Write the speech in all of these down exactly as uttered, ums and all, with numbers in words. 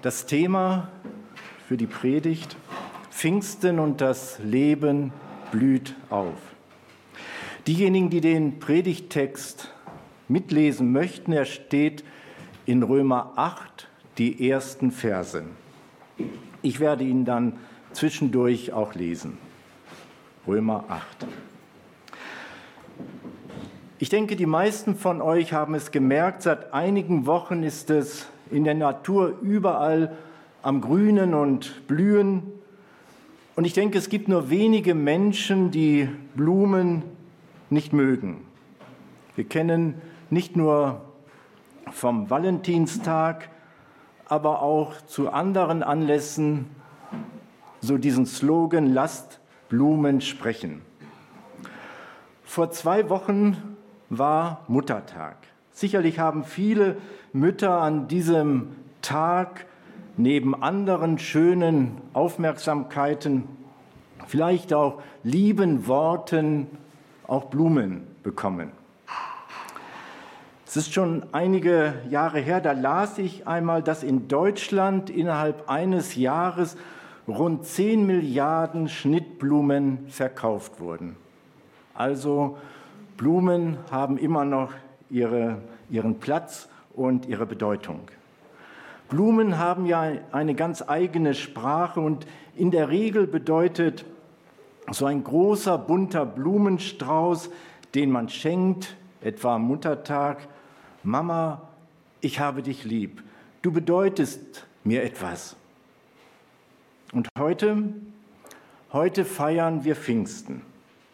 Das Thema für die Predigt: Pfingsten und das Leben blüht auf. Diejenigen, die den Predigttext mitlesen möchten, er steht in Römer acht, die ersten Verse. Ich werde ihn dann zwischendurch auch lesen. Römer acht. Ich denke, die meisten von euch haben es gemerkt, seit einigen Wochen ist es in der Natur überall am Grünen und Blühen. Und ich denke, es gibt nur wenige Menschen, die Blumen nicht mögen. Wir kennen nicht nur vom Valentinstag, aber auch zu anderen Anlässen so diesen Slogan: Lasst Blumen sprechen. Vor zwei Wochen war Muttertag. Sicherlich haben viele Mütter an diesem Tag neben anderen schönen Aufmerksamkeiten, vielleicht auch lieben Worten, auch Blumen bekommen. Es ist schon einige Jahre her, da las ich einmal, dass in Deutschland innerhalb eines Jahres rund zehn Milliarden Schnittblumen verkauft wurden. Also Blumen haben immer noch ihre, ihren Platz und ihre Bedeutung. Blumen haben ja eine ganz eigene Sprache und in der Regel bedeutet so ein großer, bunter Blumenstrauß, den man schenkt, etwa am Muttertag: Mama, ich habe dich lieb, du bedeutest mir etwas. Und heute, heute feiern wir Pfingsten.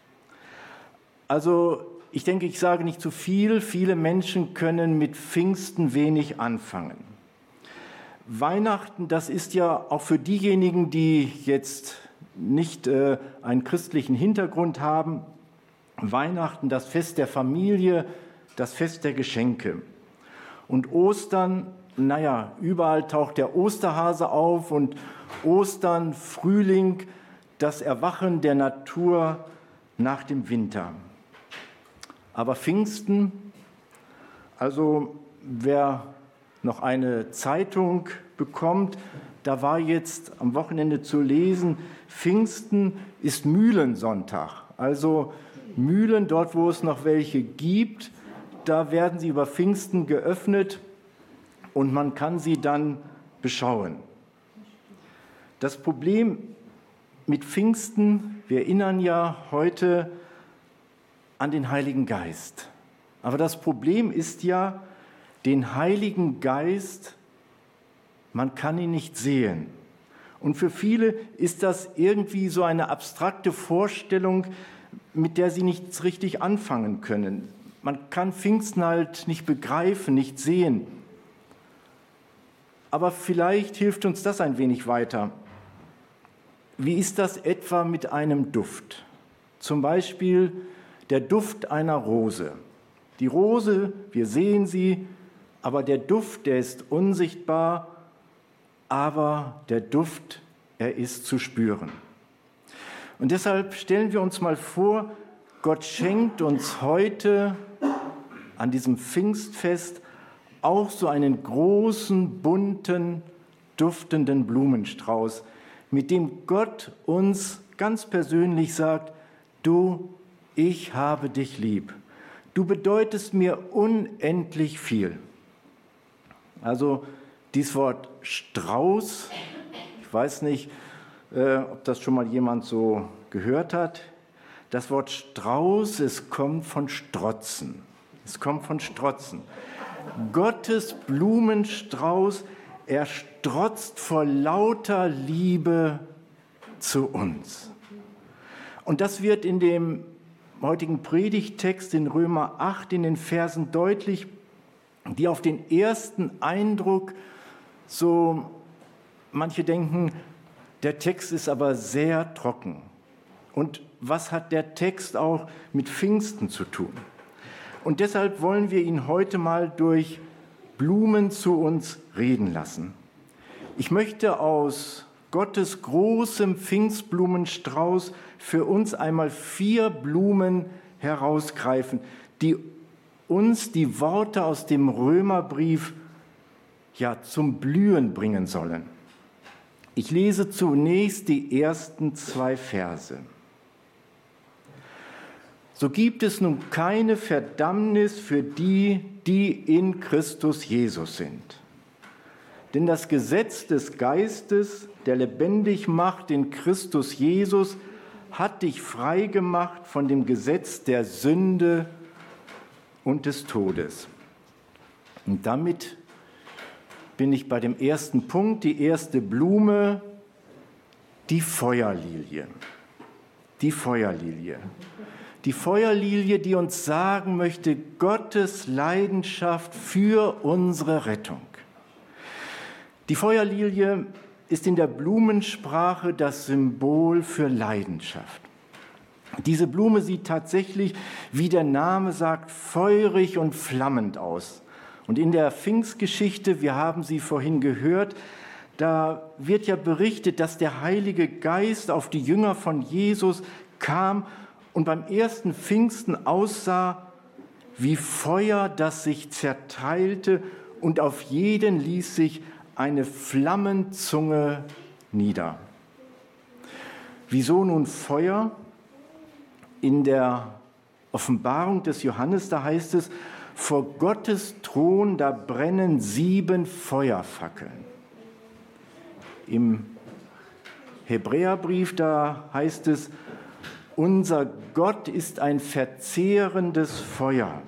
Also ich denke, ich sage nicht zu viel, viele Menschen können mit Pfingsten wenig anfangen. Weihnachten, das ist ja auch für diejenigen, die jetzt nicht äh, einen christlichen Hintergrund haben, Weihnachten, das Fest der Familie, das Fest der Geschenke. Und Ostern, naja, überall taucht der Osterhase auf und Ostern, Frühling, das Erwachen der Natur nach dem Winter. Aber Pfingsten, also wer noch eine Zeitung bekommt, da war jetzt am Wochenende zu lesen, Pfingsten ist Mühlensonntag. Also Mühlen, dort wo es noch welche gibt, da werden sie über Pfingsten geöffnet und man kann sie dann beschauen. Das Problem mit Pfingsten, wir erinnern ja heute an den Heiligen Geist. Aber das Problem ist ja, den Heiligen Geist, man kann ihn nicht sehen. Und für viele ist das irgendwie so eine abstrakte Vorstellung, mit der sie nichts richtig anfangen können. Man kann Pfingsten halt nicht begreifen, nicht sehen. Aber vielleicht hilft uns das ein wenig weiter. Wie ist das etwa mit einem Duft? Zum Beispiel der Duft einer Rose. Die Rose, wir sehen sie, aber der Duft, der ist unsichtbar, aber der Duft, er ist zu spüren. Und deshalb stellen wir uns mal vor, Gott schenkt uns heute an diesem Pfingstfest auch so einen großen, bunten, duftenden Blumenstrauß, mit dem Gott uns ganz persönlich sagt: Du, ich habe dich lieb. Du bedeutest mir unendlich viel. Also dieses Wort Strauß, ich weiß nicht, äh, ob das schon mal jemand so gehört hat. Das Wort Strauß, es kommt von Strotzen. Es kommt von Strotzen. Gottes Blumenstrauß, er strotzt vor lauter Liebe zu uns. Und das wird in dem heutigen Predigttext in Römer acht in den Versen deutlich, die auf den ersten Eindruck so, manche denken, der Text ist aber sehr trocken. Und was hat der Text auch mit Pfingsten zu tun? Und deshalb wollen wir ihn heute mal durch Blumen zu uns reden lassen. Ich möchte aus Gottes großem Pfingstblumenstrauß für uns einmal vier Blumen herausgreifen, die uns die Worte aus dem Römerbrief ja, zum Blühen bringen sollen. Ich lese zunächst die ersten zwei Verse. So gibt es nun keine Verdammnis für die, die in Christus Jesus sind. Denn das Gesetz des Geistes, der lebendig macht in Christus Jesus, hat dich frei gemacht von dem Gesetz der Sünde und des Todes. Und damit bin ich bei dem ersten Punkt, die erste Blume, die Feuerlilie. Die Feuerlilie. Die Feuerlilie, die uns sagen möchte, Gottes Leidenschaft für unsere Rettung. Die Feuerlilie ist in der Blumensprache das Symbol für Leidenschaft. Diese Blume sieht tatsächlich, wie der Name sagt, feurig und flammend aus. Und in der Pfingstgeschichte, wir haben sie vorhin gehört, da wird ja berichtet, dass der Heilige Geist auf die Jünger von Jesus kam und beim ersten Pfingsten aussah wie Feuer, das sich zerteilte, und auf jeden ließ sich eine Flammenzunge nieder. Wieso nun Feuer? In der Offenbarung des Johannes, da heißt es, vor Gottes Thron, da brennen sieben Feuerfackeln. Im Hebräerbrief, da heißt es, unser Gott ist ein verzehrendes Feuer.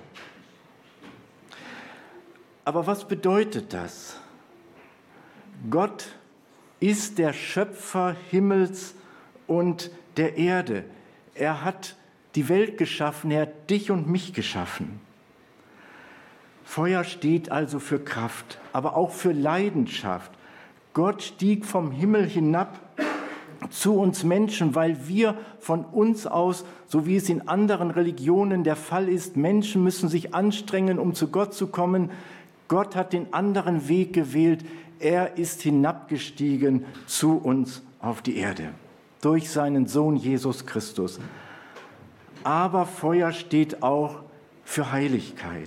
Aber was bedeutet das? Gott ist der Schöpfer Himmels und der Erde. Er hat die Welt geschaffen, er hat dich und mich geschaffen. Feuer steht also für Kraft, aber auch für Leidenschaft. Gott stieg vom Himmel hinab zu uns Menschen, weil wir von uns aus, so wie es in anderen Religionen der Fall ist, Menschen müssen sich anstrengen, um zu Gott zu kommen. Gott hat den anderen Weg gewählt. Er ist hinabgestiegen zu uns auf die Erde durch seinen Sohn Jesus Christus. Aber Feuer steht auch für Heiligkeit.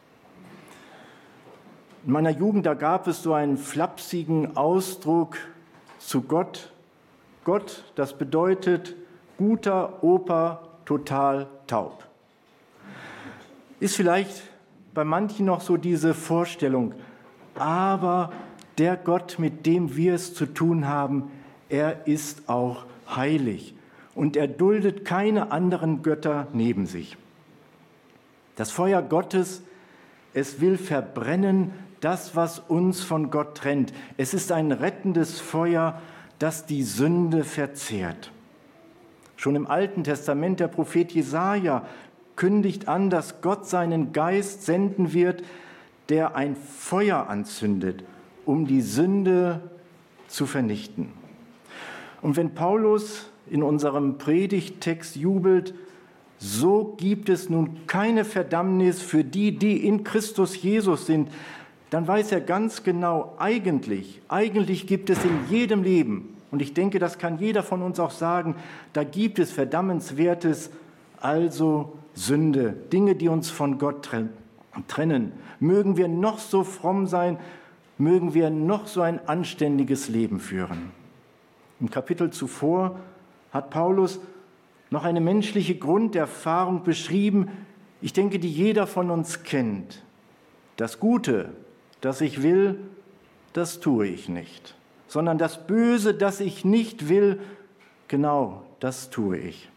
In meiner Jugend, da gab es so einen flapsigen Ausdruck zu Gott. Gott, das bedeutet guter Opa, total taub. Ist vielleicht bei manchen noch so diese Vorstellung, aber der Gott, mit dem wir es zu tun haben, er ist auch heilig und er duldet keine anderen Götter neben sich. Das Feuer Gottes, es will verbrennen das, was uns von Gott trennt. Es ist ein rettendes Feuer, das die Sünde verzehrt. Schon im Alten Testament, der Prophet Jesaja kündigt an, dass Gott seinen Geist senden wird, der ein Feuer anzündet, um die Sünde zu vernichten. Und wenn Paulus in unserem Predigttext jubelt, so gibt es nun keine Verdammnis für die, die in Christus Jesus sind, dann weiß er ganz genau, eigentlich, eigentlich gibt es in jedem Leben, und ich denke, das kann jeder von uns auch sagen, da gibt es Verdammenswertes, also Sünde, Dinge, die uns von Gott trennen. Mögen wir noch so fromm sein, mögen wir noch so ein anständiges Leben führen. Im Kapitel zuvor hat Paulus noch eine menschliche Grunderfahrung beschrieben, ich denke, die jeder von uns kennt. Das Gute, das ich will, das tue ich nicht, sondern das Böse, das ich nicht will, genau, das tue ich.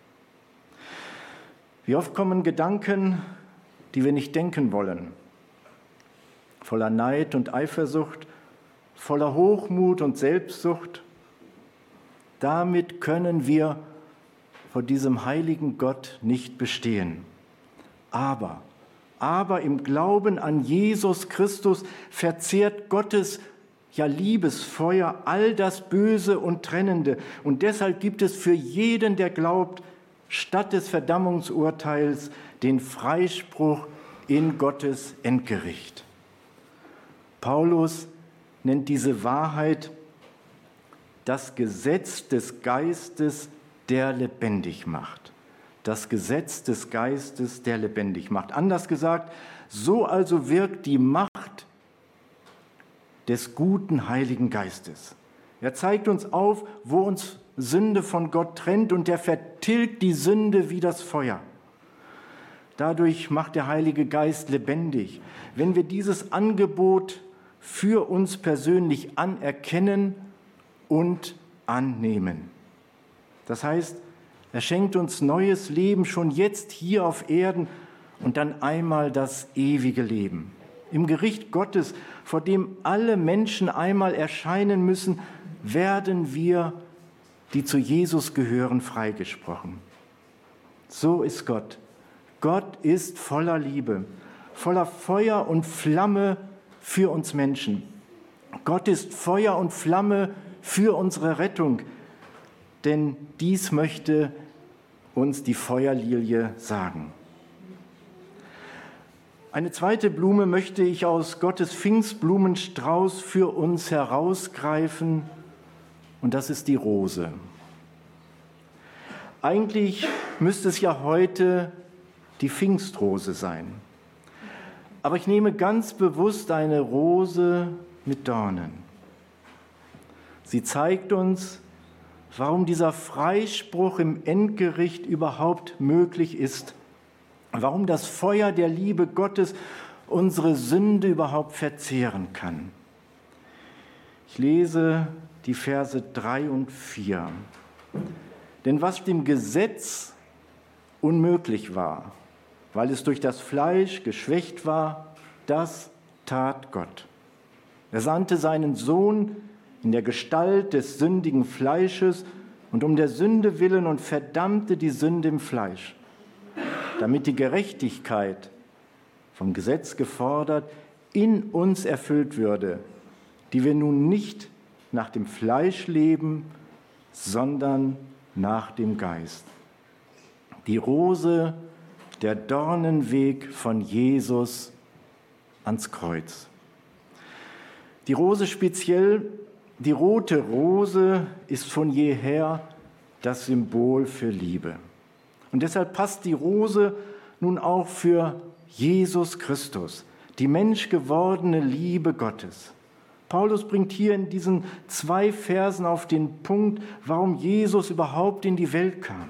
Wie oft kommen Gedanken, die wir nicht denken wollen, voller Neid und Eifersucht, voller Hochmut und Selbstsucht. Damit können wir vor diesem heiligen Gott nicht bestehen. Aber, aber im Glauben an Jesus Christus verzehrt Gottes ja Liebesfeuer all das Böse und Trennende. Und deshalb gibt es für jeden, der glaubt, statt des Verdammungsurteils den Freispruch in Gottes Endgericht. Paulus nennt diese Wahrheit das Gesetz des Geistes, der lebendig macht. Das Gesetz des Geistes, der lebendig macht. Anders gesagt, so also wirkt die Macht des guten Heiligen Geistes. Er zeigt uns auf, wo uns Sünde von Gott trennt, und er vertilgt die Sünde wie das Feuer. Dadurch macht der Heilige Geist lebendig. Wenn wir dieses Angebot für uns persönlich anerkennen und annehmen. Das heißt, er schenkt uns neues Leben schon jetzt hier auf Erden und dann einmal das ewige Leben. Im Gericht Gottes, vor dem alle Menschen einmal erscheinen müssen, werden wir, die zu Jesus gehören, freigesprochen. So ist Gott. Gott ist voller Liebe, voller Feuer und Flamme für uns Menschen. Gott ist Feuer und Flamme für unsere Rettung, denn dies möchte uns die Feuerlilie sagen. Eine zweite Blume möchte ich aus Gottes Pfingstblumenstrauß für uns herausgreifen, und das ist die Rose. Eigentlich müsste es ja heute die Pfingstrose sein. Aber ich nehme ganz bewusst eine Rose mit Dornen. Sie zeigt uns, warum dieser Freispruch im Endgericht überhaupt möglich ist, warum das Feuer der Liebe Gottes unsere Sünde überhaupt verzehren kann. Ich lese die Verse drei und vier. Denn was dem Gesetz unmöglich war, weil es durch das Fleisch geschwächt war, das tat Gott. Er sandte seinen Sohn in der Gestalt des sündigen Fleisches und um der Sünde willen und verdammte die Sünde im Fleisch, damit die Gerechtigkeit, vom Gesetz gefordert, in uns erfüllt würde, die wir nun nicht nach dem Fleisch leben, sondern nach dem Geist. Die Rose, der Dornenweg von Jesus ans Kreuz. Die Rose speziell, die rote Rose, ist von jeher das Symbol für Liebe. Und deshalb passt die Rose nun auch für Jesus Christus, die menschgewordene Liebe Gottes. Paulus bringt hier in diesen zwei Versen auf den Punkt, warum Jesus überhaupt in die Welt kam.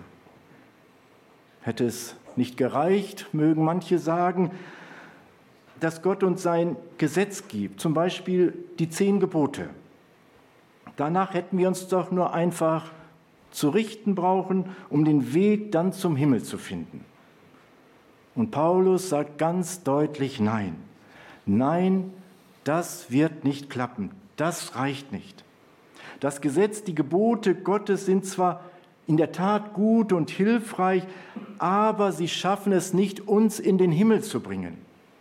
Hätte es nicht gereicht, mögen manche sagen, dass Gott uns sein Gesetz gibt, zum Beispiel die zehn Gebote. Danach hätten wir uns doch nur einfach zu richten brauchen, um den Weg dann zum Himmel zu finden. Und Paulus sagt ganz deutlich Nein. Nein, das wird nicht klappen. Das reicht nicht. Das Gesetz, die Gebote Gottes sind zwar in der Tat gut und hilfreich, aber sie schaffen es nicht, uns in den Himmel zu bringen.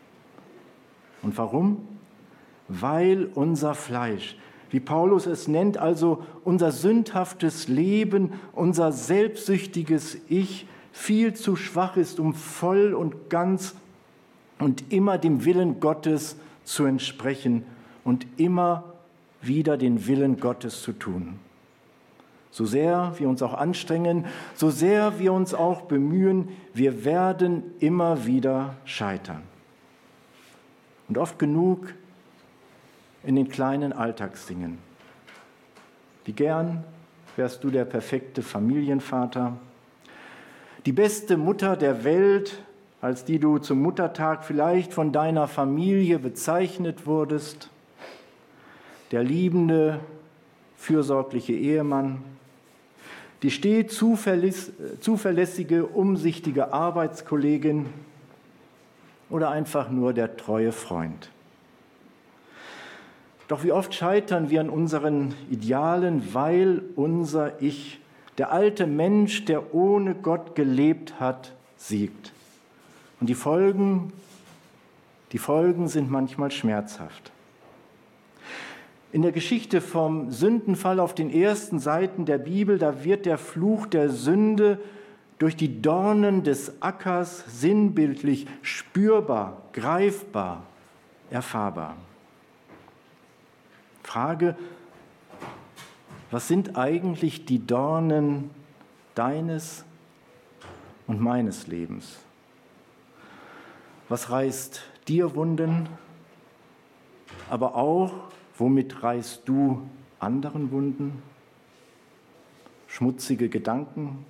Und warum? Weil unser Fleisch, wie Paulus es nennt, also unser sündhaftes Leben, unser selbstsüchtiges Ich, viel zu schwach ist, um voll und ganz und immer dem Willen Gottes zu entsprechen und immer wieder den Willen Gottes zu tun. So sehr wir uns auch anstrengen, so sehr wir uns auch bemühen, wir werden immer wieder scheitern. Und oft genug in den kleinen Alltagsdingen. Wie gern wärst du der perfekte Familienvater, die beste Mutter der Welt, als die du zum Muttertag vielleicht von deiner Familie bezeichnet wurdest, der liebende, fürsorgliche Ehemann, die stets zuverlässige, umsichtige Arbeitskollegin oder einfach nur der treue Freund. Doch wie oft scheitern wir an unseren Idealen, weil unser Ich, der alte Mensch, der ohne Gott gelebt hat, siegt. Und die Folgen, die Folgen sind manchmal schmerzhaft. In der Geschichte vom Sündenfall auf den ersten Seiten der Bibel, da wird der Fluch der Sünde durch die Dornen des Ackers sinnbildlich spürbar, greifbar, erfahrbar. Frage, was sind eigentlich die Dornen deines und meines Lebens? Was reißt dir Wunden, aber auch Womit reißt du anderen Wunden? Schmutzige Gedanken?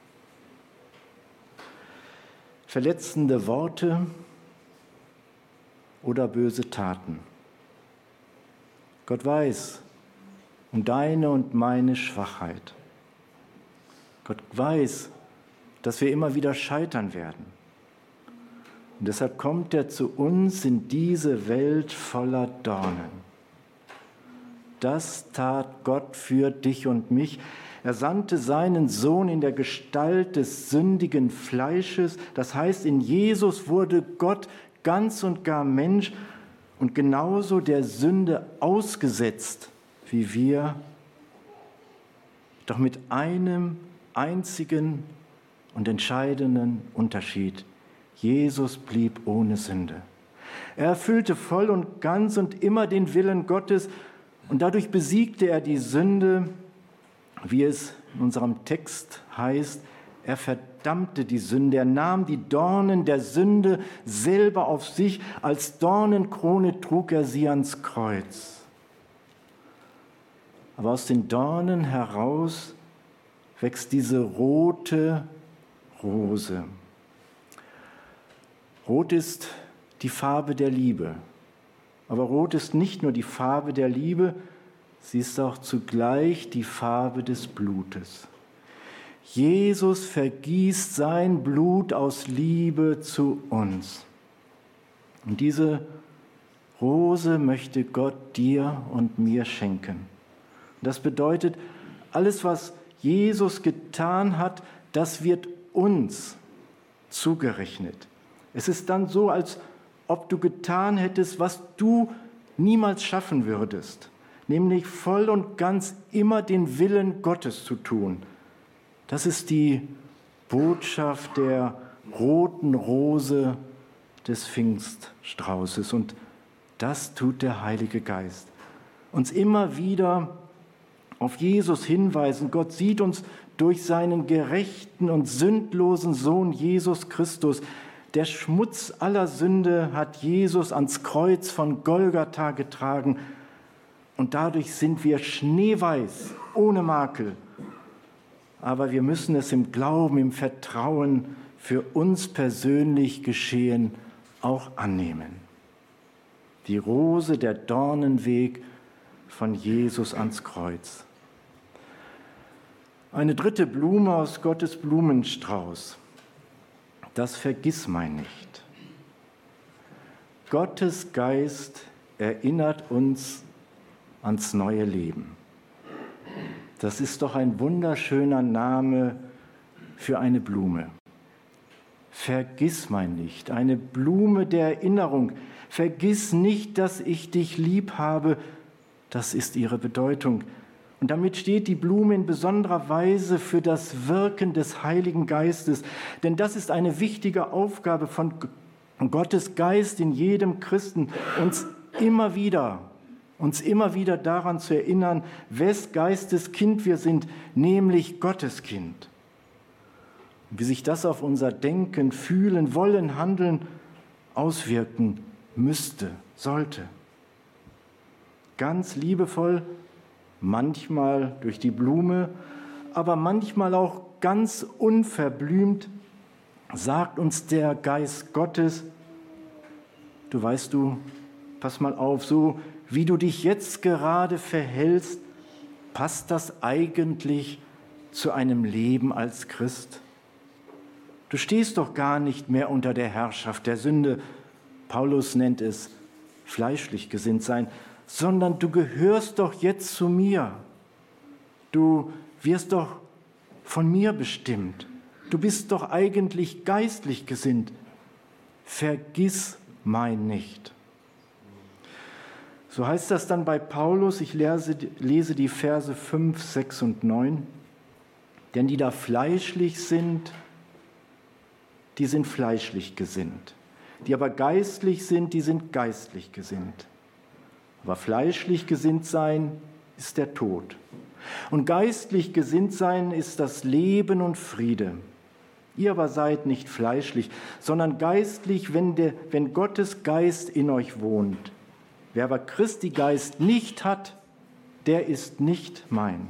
Verletzende Worte oder böse Taten? Gott weiß um deine und meine Schwachheit. Gott weiß, dass wir immer wieder scheitern werden. Und deshalb kommt er zu uns in diese Welt voller Dornen. Das tat Gott für dich und mich. Er sandte seinen Sohn in der Gestalt des sündigen Fleisches. Das heißt, in Jesus wurde Gott ganz und gar Mensch und genauso der Sünde ausgesetzt wie wir, doch mit einem einzigen und entscheidenden Unterschied. Jesus blieb ohne Sünde. Er erfüllte voll und ganz und immer den Willen Gottes und dadurch besiegte er die Sünde, wie es in unserem Text heißt. Er verdammte die Sünde, er nahm die Dornen der Sünde selber auf sich, als Dornenkrone trug er sie ans Kreuz. Aber aus den Dornen heraus wächst diese rote Rose. Rot ist die Farbe der Liebe. Aber Rot ist nicht nur die Farbe der Liebe, sie ist auch zugleich die Farbe des Blutes. Jesus vergießt sein Blut aus Liebe zu uns. Und diese Rose möchte Gott dir und mir schenken. Das bedeutet, alles, was Jesus getan hat, das wird uns zugerechnet. Es ist dann so, als ob du getan hättest, was du niemals schaffen würdest, nämlich voll und ganz immer den Willen Gottes zu tun. Das ist die Botschaft der roten Rose des Pfingststraußes. Und das tut der Heilige Geist. Uns immer wieder auf Jesus hinweisen. Gott sieht uns durch seinen gerechten und sündlosen Sohn Jesus Christus. Der Schmutz aller Sünde hat Jesus ans Kreuz von Golgatha getragen. Und dadurch sind wir schneeweiß, ohne Makel. Aber wir müssen es im Glauben, im Vertrauen für uns persönlich geschehen, auch annehmen. Die Rose, der Dornenweg von Jesus ans Kreuz. Eine dritte Blume aus Gottes Blumenstrauß. Das Vergissmeinnicht. Gottes Geist erinnert uns ans neue Leben. Das ist doch ein wunderschöner Name für eine Blume. Vergissmeinnicht, eine Blume der Erinnerung. Vergiss nicht, dass ich dich lieb habe. Das ist ihre Bedeutung. Und damit steht die Blume in besonderer Weise für das Wirken des Heiligen Geistes. Denn das ist eine wichtige Aufgabe von Gottes Geist in jedem Christen, uns immer wieder, uns immer wieder daran zu erinnern, wes Geistes Kind wir sind, nämlich Gottes Kind. Wie sich das auf unser Denken, Fühlen, Wollen, Handeln auswirken müsste, sollte. Ganz liebevoll, manchmal durch die Blume, aber manchmal auch ganz unverblümt, sagt uns der Geist Gottes, du weißt du, pass mal auf, so wie du dich jetzt gerade verhältst, passt das eigentlich zu einem Leben als Christ? Du stehst doch gar nicht mehr unter der Herrschaft der Sünde, Paulus nennt es fleischlich gesinnt sein, sondern du gehörst doch jetzt zu mir. Du wirst doch von mir bestimmt. Du bist doch eigentlich geistlich gesinnt. Vergiss mein nicht. So heißt das dann bei Paulus, ich lese, lese die Verse fünf, sechs und neun. Denn die da fleischlich sind, die sind fleischlich gesinnt. Die aber geistlich sind, die sind geistlich gesinnt. Aber fleischlich gesinnt sein ist der Tod. Und geistlich gesinnt sein ist das Leben und Friede. Ihr aber seid nicht fleischlich, sondern geistlich, wenn, der, wenn Gottes Geist in euch wohnt. Wer aber Christi Geist nicht hat, der ist nicht mein.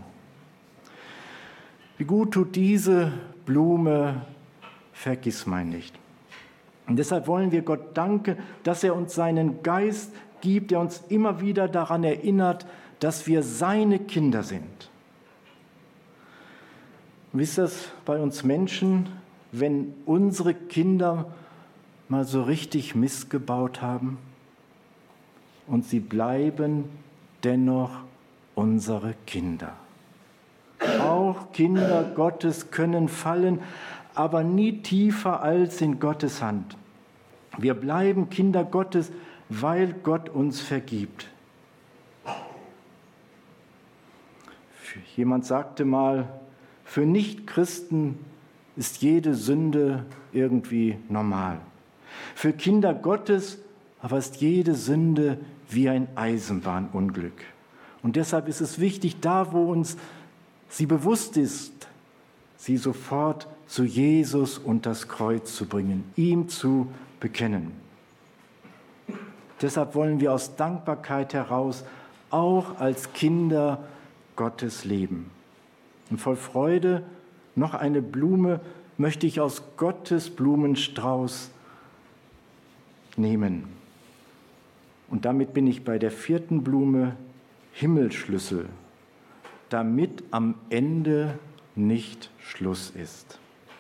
Wie gut tut diese Blume Vergissmeinnicht. Und deshalb wollen wir Gott danken, dass er uns seinen Geist gibt, der uns immer wieder daran erinnert, dass wir seine Kinder sind. Und wie ist das bei uns Menschen, wenn unsere Kinder mal so richtig Mist gebaut haben und sie bleiben dennoch unsere Kinder? Auch Kinder Gottes können fallen, aber nie tiefer als in Gottes Hand. Wir bleiben Kinder Gottes, weil Gott uns vergibt. Jemand sagte mal, für Nichtchristen ist jede Sünde irgendwie normal. Für Kinder Gottes aber ist jede Sünde wie ein Eisenbahnunglück. Und deshalb ist es wichtig, da wo uns sie bewusst ist, sie sofort zu Jesus und das Kreuz zu bringen, ihm zu bekennen. Deshalb wollen wir aus Dankbarkeit heraus auch als Kinder Gottes leben. Und voll Freude noch eine Blume möchte ich aus Gottes Blumenstrauß nehmen. Und damit bin ich bei der vierten Blume, Himmelsschlüssel, damit am Ende nicht Schluss ist.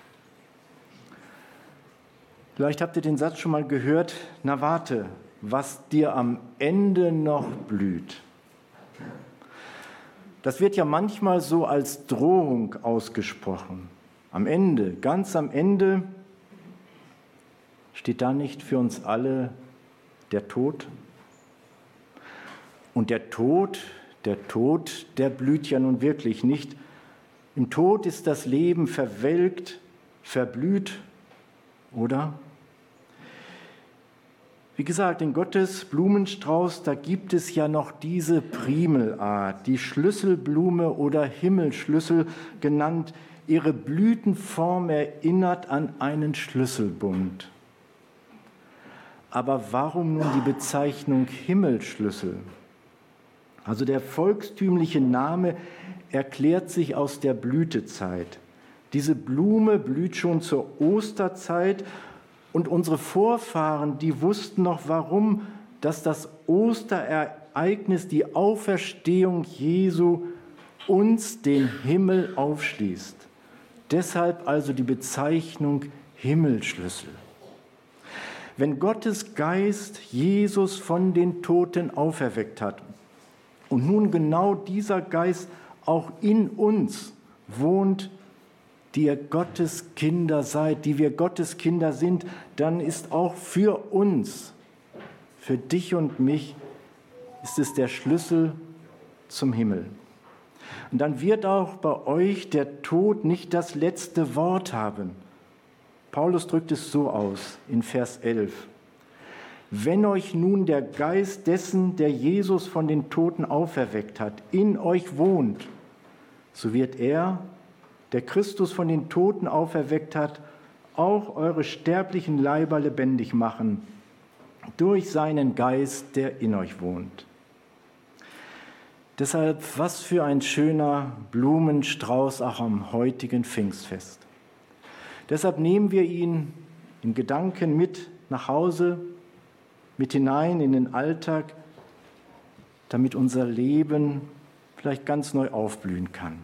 Vielleicht habt ihr den Satz schon mal gehört, na warte, was dir am Ende noch blüht. Das wird ja manchmal so als Drohung ausgesprochen. Am Ende, ganz am Ende, steht da nicht für uns alle der Tod? Und der Tod, der Tod, der blüht ja nun wirklich nicht. Im Tod ist das Leben verwelkt, verblüht, oder? Wie gesagt, in Gottes Blumenstrauß, da gibt es ja noch diese Primelart, die Schlüsselblume oder Himmelsschlüssel genannt. Ihre Blütenform erinnert an einen Schlüsselbund. Aber warum nun die Bezeichnung Himmelsschlüssel? Also der volkstümliche Name erklärt sich aus der Blütezeit. Diese Blume blüht schon zur Osterzeit und unsere Vorfahren, die wussten noch warum, dass das Osterereignis, die Auferstehung Jesu, uns den Himmel aufschließt. Deshalb also die Bezeichnung Himmelsschlüssel. Wenn Gottes Geist Jesus von den Toten auferweckt hat und nun genau dieser Geist auch in uns wohnt, die ihr Gottes Kinder seid, die wir Gottes Kinder sind, dann ist auch für uns, für dich und mich, ist es der Schlüssel zum Himmel. Und dann wird auch bei euch der Tod nicht das letzte Wort haben. Paulus drückt es so aus in Vers elf. Wenn euch nun der Geist dessen, der Jesus von den Toten auferweckt hat, in euch wohnt, so wird er, der Christus von den Toten auferweckt hat, auch eure sterblichen Leiber lebendig machen, durch seinen Geist, der in euch wohnt. Deshalb, was für ein schöner Blumenstrauß auch am heutigen Pfingstfest. Deshalb nehmen wir ihn in Gedanken mit nach Hause, mit hinein in den Alltag, damit unser Leben vielleicht ganz neu aufblühen kann.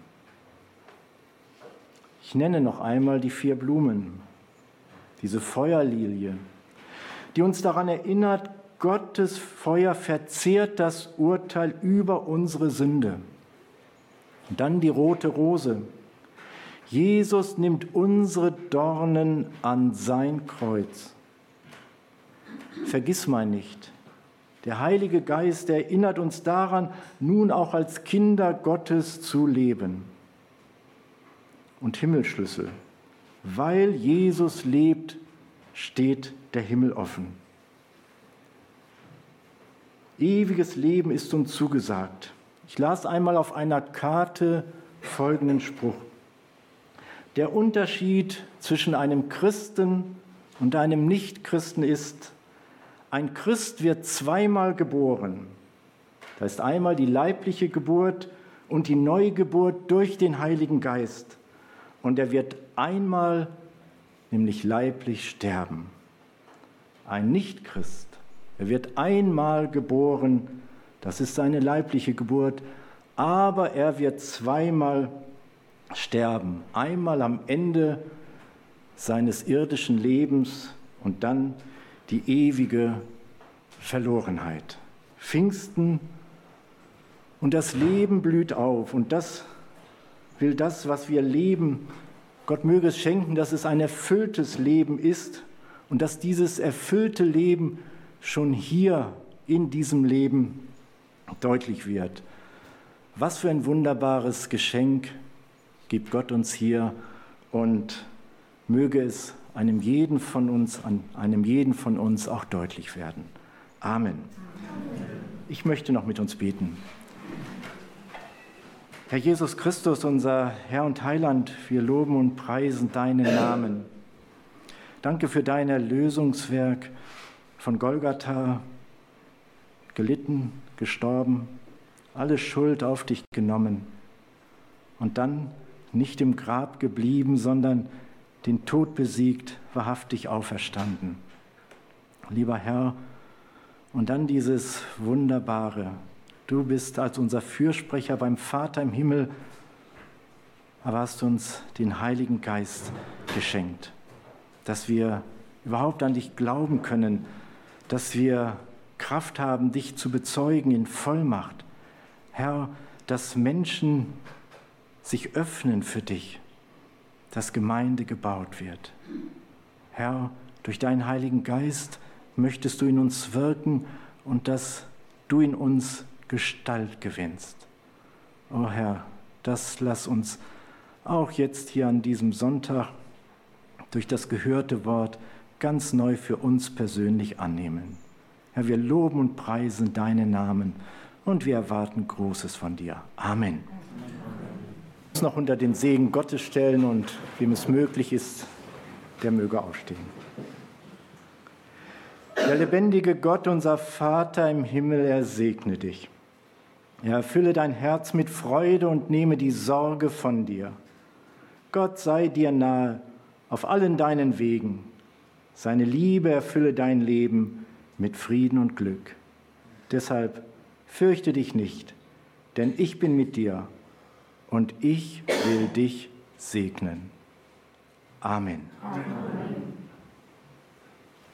Ich nenne noch einmal die vier Blumen, diese Feuerlilie, die uns daran erinnert, Gottes Feuer verzehrt das Urteil über unsere Sünde. Und dann die rote Rose. Jesus nimmt unsere Dornen an sein Kreuz. Vergissmeinnicht. Der Heilige Geist erinnert uns daran, nun auch als Kinder Gottes zu leben. Und Himmelsschlüssel. Weil Jesus lebt, steht der Himmel offen. Ewiges Leben ist uns zugesagt. Ich las einmal auf einer Karte folgenden Spruch. Der Unterschied zwischen einem Christen und einem Nichtchristen ist, Ein Christ wird zweimal geboren. Das ist einmal die leibliche Geburt und die Neugeburt durch den Heiligen Geist. Und er wird einmal, nämlich leiblich, sterben. Ein Nichtchrist, er wird einmal geboren, das ist seine leibliche Geburt, aber er wird zweimal sterben. Einmal am Ende seines irdischen Lebens und dann die ewige Verlorenheit. Pfingsten und das Leben blüht auf und das will das, was wir leben. Gott möge es schenken, dass es ein erfülltes Leben ist und dass dieses erfüllte Leben schon hier in diesem Leben deutlich wird. Was für ein wunderbares Geschenk gibt Gott uns hier und möge es einem jeden von uns, an einem jeden von uns auch deutlich werden. Amen. Ich möchte noch mit uns beten. Herr Jesus Christus, unser Herr und Heiland, wir loben und preisen deinen Namen. Danke für dein Erlösungswerk von Golgatha, gelitten, gestorben, alle Schuld auf dich genommen und dann nicht im Grab geblieben, sondern den Tod besiegt, wahrhaftig auferstanden. Lieber Herr, und dann dieses Wunderbare, du bist als unser Fürsprecher beim Vater im Himmel, aber hast uns den Heiligen Geist geschenkt, dass wir überhaupt an dich glauben können, dass wir Kraft haben, dich zu bezeugen in Vollmacht. Herr, dass Menschen sich öffnen für dich, dass Gemeinde gebaut wird. Herr, durch deinen Heiligen Geist möchtest du in uns wirken und dass du in uns Gestalt gewinnst. O Herr, das lass uns auch jetzt hier an diesem Sonntag durch das gehörte Wort ganz neu für uns persönlich annehmen. Herr, wir loben und preisen deinen Namen und wir erwarten Großes von dir. Amen. Uns noch unter den Segen Gottes stellen und wem es möglich ist, der möge aufstehen. Der lebendige Gott, unser Vater im Himmel, er segne dich. Er erfülle dein Herz mit Freude und nehme die Sorge von dir. Gott sei dir nahe auf allen deinen Wegen. Seine Liebe erfülle dein Leben mit Frieden und Glück. Deshalb fürchte dich nicht, denn ich bin mit dir und ich will dich segnen. Amen. Amen.